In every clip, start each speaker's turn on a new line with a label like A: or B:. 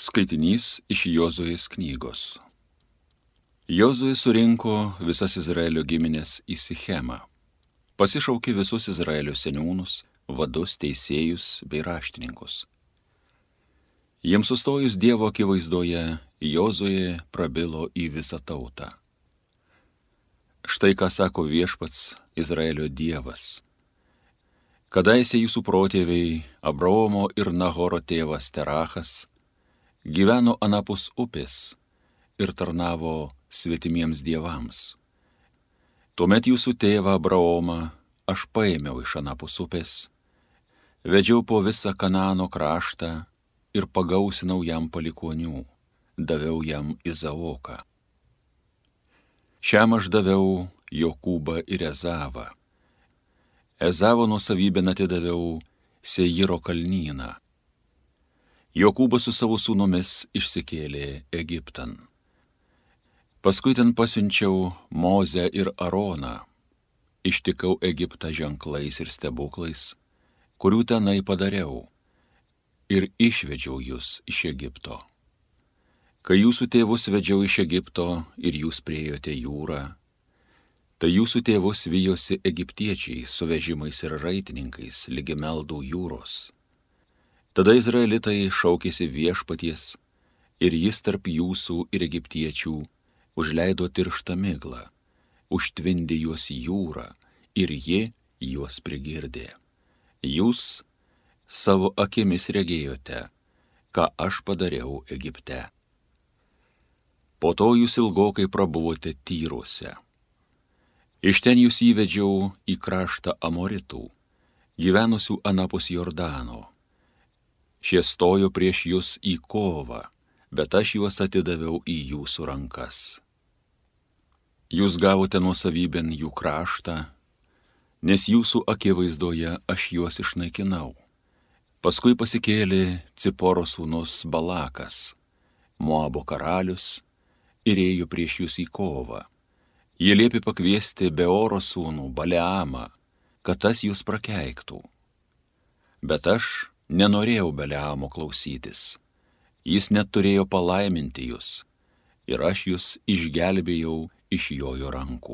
A: Skaitinys iš Jozuės knygos. Jozuė surinko visas Izraelio giminės į Sichemą. Pasišaukė visus Izraelio seniūnus, vadus, teisėjus bei raštininkus. Jiems sustojus Dievo akivaizdoje, Jozuė prabilo į visą tautą. Štai ką sako viešpats Izraelio Dievas. Kadaise jūsų protėviai, Abraomo ir Nahoro tėvas Terachas, gyveno anapus upės ir tarnavo svetimiems dievams. Tuomet jūsų tėvą Abraomą aš paėmiau iš anapus upės, vedžiau po visą Kanaano kraštą ir pagausinau jam palikuonių, daviau jam Izaoką. Šiam aš daviau Jokūbą ir Ezavą. Ezavo nuosavybėn atidaviau Seiro kalnyną. Jokūbas su savo sūnumis išsikėlė Egiptan. Paskui ten pasiunčiau Mozę ir Aroną. Ištikau Egiptą ženklais ir stebuklais, kurių tenai padariau, ir išvedžiau jūs iš Egipto. Kai jūsų tėvus vedžiau iš Egipto ir jūs priėjote jūrą, tai jūsų tėvus vijosi egiptiečiai su vežimais ir raitininkais ligi Meldų jūros. Tada izraelitai šaukėsi viešpaties, ir jis tarp jūsų ir egiptiečių užleido tirštą miglą, užtvindė juos jūrą, ir ji juos prigirdė. Jūs savo akimis regėjote, ką aš padariau Egipte. Po to jūs ilgokai prabuvote Tyruose. Iš ten jūs įvedžiau į kraštą Amoritų, gyvenusių anapus Jordano. Šie stojo prieš jūs į kovą, bet aš juos atidaviau į jūsų rankas. Jūs gavote nuosavybėn jų kraštą, nes jūsų akivaizdoje aš juos išnaikinau. Paskui pasikėlė Ciporo sūnus Balakas, Moabo karalius, ir ėjo prieš jūs į kovą. Jie liepė pakviesti Beoro sūnų Baleamą, kad tas jūs prakeiktų. Bet aš nenorėjau Baleamo klausytis. Jis net turėjo palaiminti jūs, ir aš jūs išgelbėjau iš jojo rankų.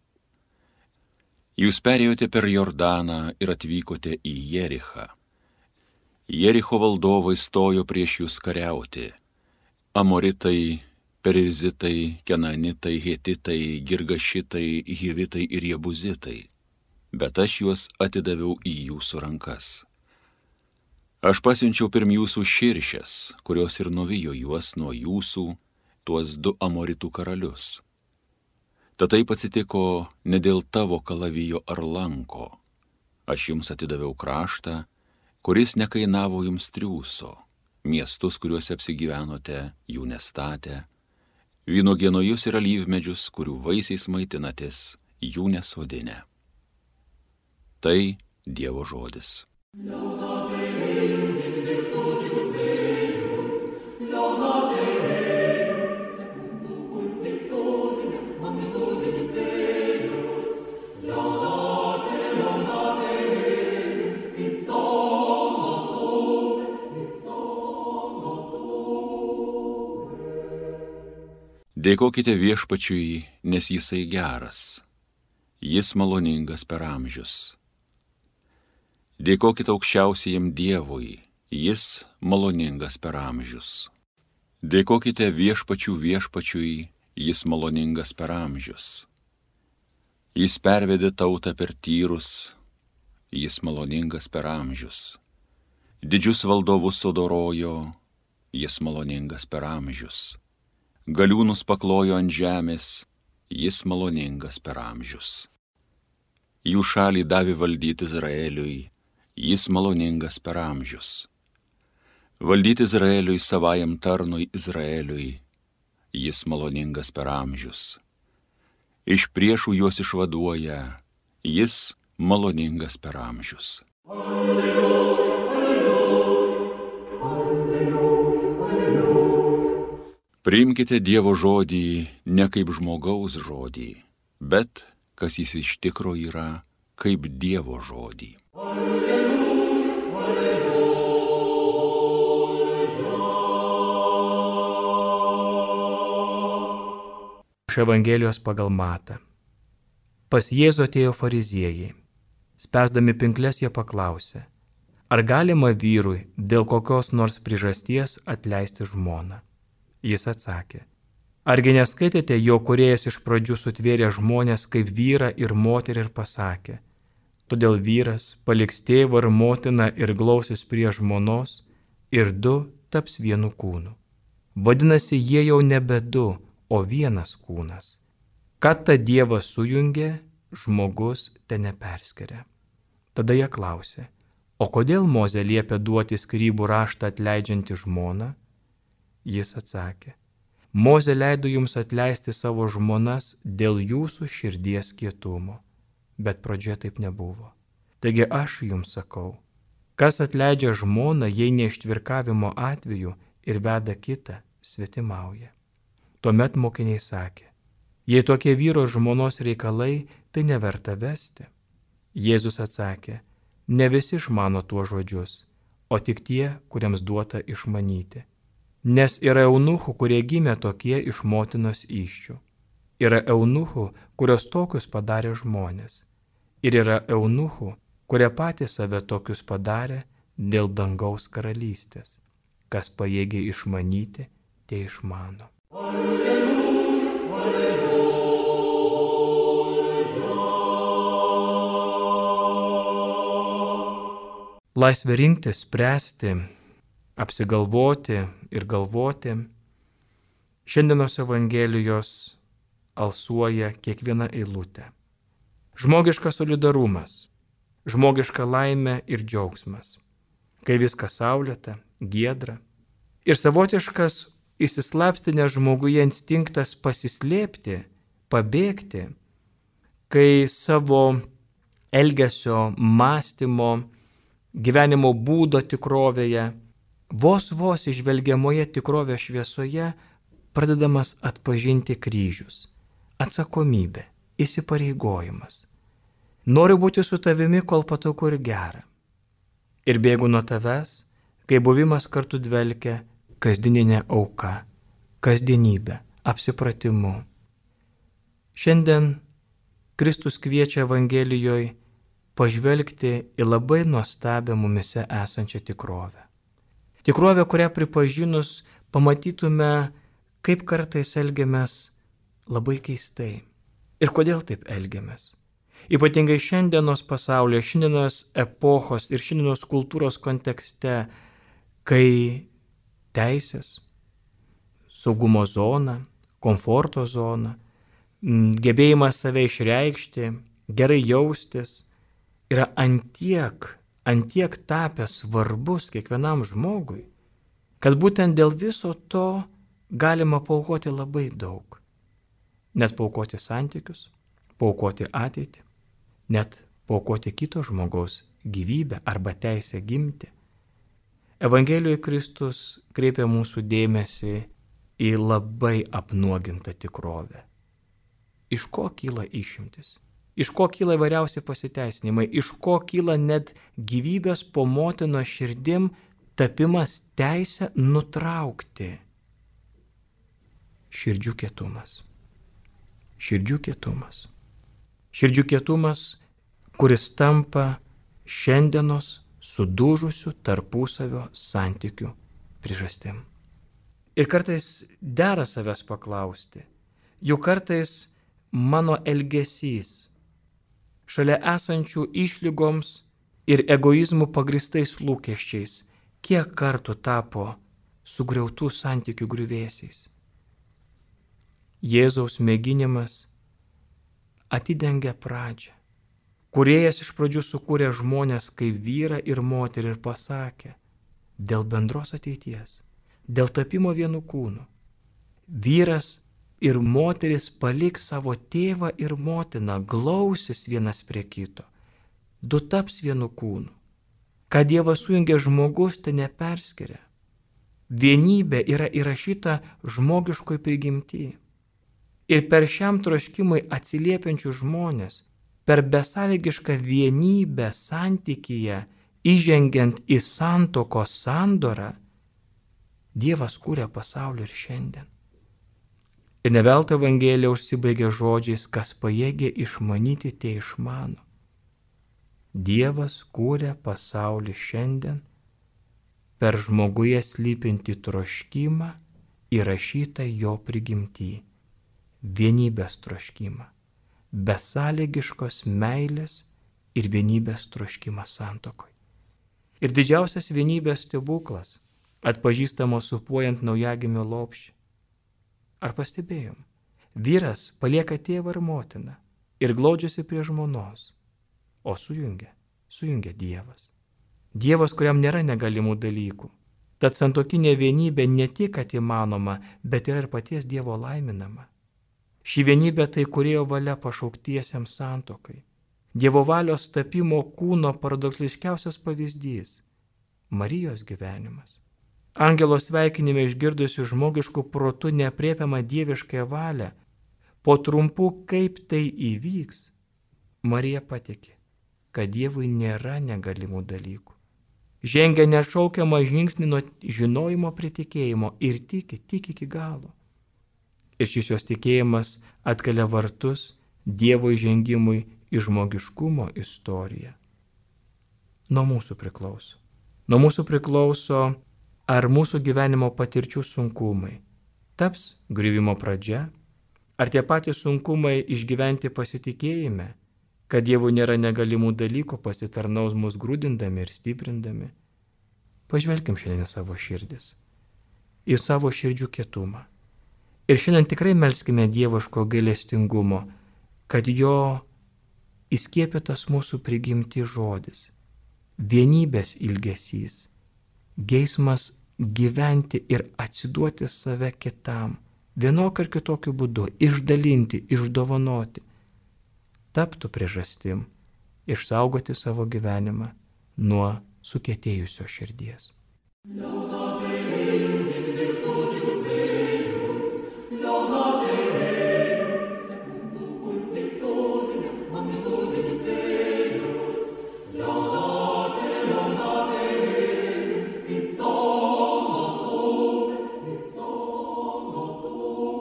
A: Jūs perėjote per Jordaną ir atvykote į Jerichą. Jericho valdovai stojo prieš jūs kariauti. Amoritai, Perizitai, Kenanitai, Hetitai, Girgašitai, Hivitai ir Jebuzitai. Bet aš juos atidaviau į jūsų rankas. Aš pasiunčiau pirm jūsų širšes, kurios ir nuvijo juos nuo jūsų, tuos 2 Amoritų karalius. Tad taip atsitiko ne dėl tavo kalavijo ar lanko. Aš jums atidaviau kraštą, kuris nekainavo jums triūso, miestus, kuriuose apsigyvenote, jų nestatę, vynuogienojus ir alyvmedžius, kurių vaisiais maitinatės, jų nesodinę. Tai Dievo žodis. Dėkokite viešpačiui, nes jisai geras, jis maloningas per amžius. Dėkokite aukščiausiajam Dievui, jis maloningas per amžius. Dėkokite viešpačiui, jis maloningas per amžius. Jis pervedė tautą per Tyrus, jis maloningas per amžius. Didžius valdovus sudorojo, jis maloningas per amžius. Galiūnus paklojo ant žemės, jis maloningas per amžius. Jų šalį davė valdyti Izraeliui, jis maloningas per amžius. Valdyti Izraeliui savajam tarnui Izraeliui, jis maloningas per amžius. Iš priešų juos išvaduoja, jis maloningas per amžius. Alleluja, alleluja, alleluja, alleluja. Priimkite Dievo žodį ne kaip žmogaus žodį, bet, kas jis iš tikro yra, kaip Dievo žodį. Alleluja, alleluja.
B: Iš Evangelijos pagal Matą. Pas Jėzų atėjo fariziejai. Spęsdami pinkles jie paklausė, ar galima vyrui dėl kokios nors priežasties atleisti žmoną. Jis atsakė, argi neskaitėte, jo kūrėjas iš pradžių sutvėrė žmonės kaip vyrą ir moterį ir pasakė, todėl vyras paliks tėvą ir motiną ir glausis prie žmonos ir du taps vienu kūnu. Vadinasi, jie jau nebe du, o vienas kūnas. Kad tą Dievas sujungė, žmogus te neperskiria. Tada jie klausė, o kodėl Mozė liepė duoti skyrybų raštą atleidžiantį žmoną? Jis atsakė, Mozė leido jums atleisti savo žmonas dėl jūsų širdies kietumo, bet pradžioje taip nebuvo. Taigi aš jums sakau, kas atleidžia žmoną, jei ne ištvirkavimo atveju ir veda kitą, svetimauja. Tuomet mokiniai sakė, jei tokie vyro žmonos reikalai, tai neverta vesti. Jėzus atsakė, ne visi išmano tuos žodžius, o tik tie, kuriems duota išmanyti. Nes yra eunuchų, kurie gimė tokie iš motinos įsčių. Yra eunuchų, kurios tokius padarė žmonės. Ir yra eunuchų, kurie patys save tokius padarė dėl dangaus karalystės. Kas pajėgia išmanyti, tie išmano. Alleluja, alleluja. Laisvė rinkti, spręsti, apsigalvoti ir galvoti. Šiandienos Evangelijos alsuoja kiekviena eilutė. Žmogiškas solidarumas, žmogiška laimė ir džiaugsmas, kai viskas saulėta, giedra. Ir savotiškas įsislapstinęs žmoguje instinktas pasislėpti, pabėgti, kai savo elgesio, mąstymo, gyvenimo būdo tikrovėje, vos išvelgiamoje tikrovės šviesoje pradedamas atpažinti kryžius, atsakomybė, įsipareigojimas. Noriu būti su tavimi, kol patogu ir gera. Ir bėgu nuo tavęs, kai buvimas kartu dvelkia kasdieninė auka, kasdienybė, apsipratimu. Šiandien Kristus kviečia Evangelijoje pažvelgti į labai nuostabią mumise esančią tikrovę. Tikrovę, kurią pripažinus pamatytume, kaip kartais elgiamės labai keistai. Ir kodėl taip elgiamės. Ypatingai šiandienos pasaulyje, šiandienos epochos ir šiandienos kultūros kontekste, kai teisės, saugumo zona, komforto zona, gebėjimas save išreikšti, gerai jaustis, yra antiek tapęs svarbus kiekvienam žmogui, kad būtent dėl viso to galima paaukoti labai daug. Net paaukoti santykius, paaukoti ateitį, net paaukoti kito žmogaus gyvybę arba teisę gimti. Evangelijoje Kristus kreipia mūsų dėmesį į labai apnuogintą tikrovę. Iš ko kyla išimtis? Iš ko kyla įvairiausi pasiteisinimai? Iš ko kyla net gyvybės po motinos širdim tapimas teisę nutraukti? Širdžių kietumas. Širdžių kietumas. Širdžių kietumas, kuris tampa šiandienos sudužusių tarpusavio santykių priežastim. Ir kartais dera savęs paklausti, juk kartais mano elgesys šalia esančių išlygoms ir egoizmų pagristais lūkesčiais kiek kartų tapo sugriautų santykių griuvėsiais. Jėzaus mėginimas atidengia pradžią. Kūrėjas iš pradžių sukūrė žmonės kaip vyrą ir moterį ir pasakė, dėl bendros ateities, dėl tapimo vienu kūnu. Vyras ir moteris paliks savo tėvą ir motiną, glausis vienas prie kito. Du taps vienu kūnu. Ką Dievas sujungė, žmogus tai neperskiria. Vienybė yra įrašyta žmogiškoj prigimtyje. Ir per šiam troškimui atsiliepiančių žmonės, per besąlygišką vienybę santykyje, įžengiant į santuokos sandorą, Dievas kūrė pasaulį ir šiandien. Ir ne veltui Evangelija užsibaigia žodžiais, kas pajėgia išmanyti, tie išmano. Dievas kūrė pasaulį šiandien per žmoguje slypinti troškimą įrašytą jo prigimtį, vienybės troškimą, besąlygiškos meilės ir vienybės troškimą santuokoj. Ir didžiausias vienybės stebuklas atpažįstamos sūpuojant naujagimio lopšį. Ar pastebėjom? Vyras palieka tėvą ir motiną ir glaudžiasi prie žmonos, o sujungia Dievas. Dievas, kuriam nėra negalimų dalykų. Tad santuokinė vienybė ne tik kad įmanoma, bet yra ir paties Dievo laiminama. Ši vienybė tai kūrėjo valia pašauktiesiems santuokai. Dievo valios tapimo kūno paradoksališkiausias pavyzdys – Marijos gyvenimas. Angelo sveikinime išgirdusių žmogiškų protų neaprėpiamą dieviškąją valią, po trumpų kaip tai įvyks, Marija patikė, kad Dievui nėra negalimų dalykų. Žengia nešaukiamą žingsnį nuo žinojimo prie tikėjimo ir tiki iki galo. Ir šis jos tikėjimas atkelia vartus Dievo įžengimui į žmogiškumo istoriją. Nuo mūsų priklauso. Nuo mūsų priklauso, ar mūsų gyvenimo patirčių sunkumai taps griuvimo pradžia, ar tie patys sunkumai išgyventi pasitikėjime, kad Dievui nėra negalimų dalykų, pasitarnaus mus grūdindami ir stiprindami. Pažvelkim šiandien savo širdis, į savo širdžių kietumą. Ir šiandien tikrai melskime dieviško gailestingumo, kad jo įskiepytas mūsų prigimti žodis, vienybės ilgesys, geismas gyventi ir atsiduoti save kitam, vienokiu ar kitokiu būdu, išdalinti, išdovanoti, taptų priežastim išsaugoti savo gyvenimą nuo sukietėjusio širdies.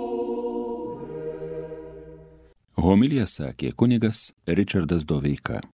A: Homiliją sakė kunigas Ričardas Doveika.